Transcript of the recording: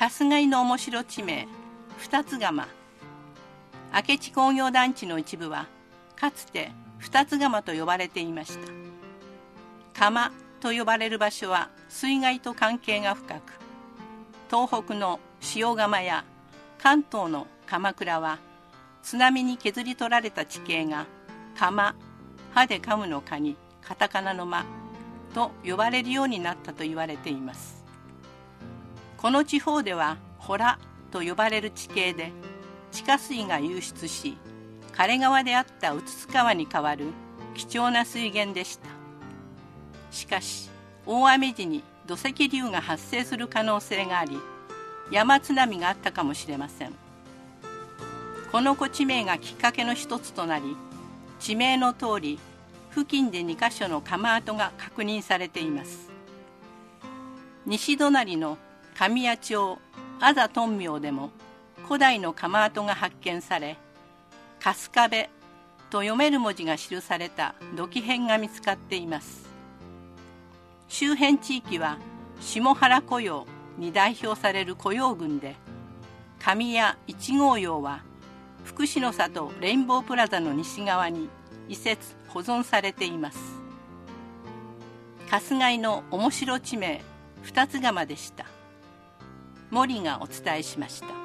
春日井の面白地名二つ釜。明智工業団地の一部はかつて二つ釜と呼ばれていました。釜と呼ばれる場所は水害と関係が深く、東北の塩釜や関東の鎌倉は津波に削り取られた地形が釜、歯で噛むのかにカタカナの間と呼ばれるようになったと言われています。この地方では洞と呼ばれる地形で地下水が湧出し、枯れ川であった宇津津川に代わる貴重な水源でした。しかし大雨時に土石流が発生する可能性があり、山津波があったかもしれません。この古地名がきっかけの一つとなり、地名の通り付近で2カ所の釜跡が確認されています。西隣の神谷町あざ屯廟でも古代の釜跡が発見され、春日部と読める文字が記された土器片が見つかっています。周辺地域は下原古窯に代表される古窯群で、神谷一号窯は福祉の里レインボープラザの西側に移設保存されています。春日井の面白地名二つ釜でした。森がお伝えしました。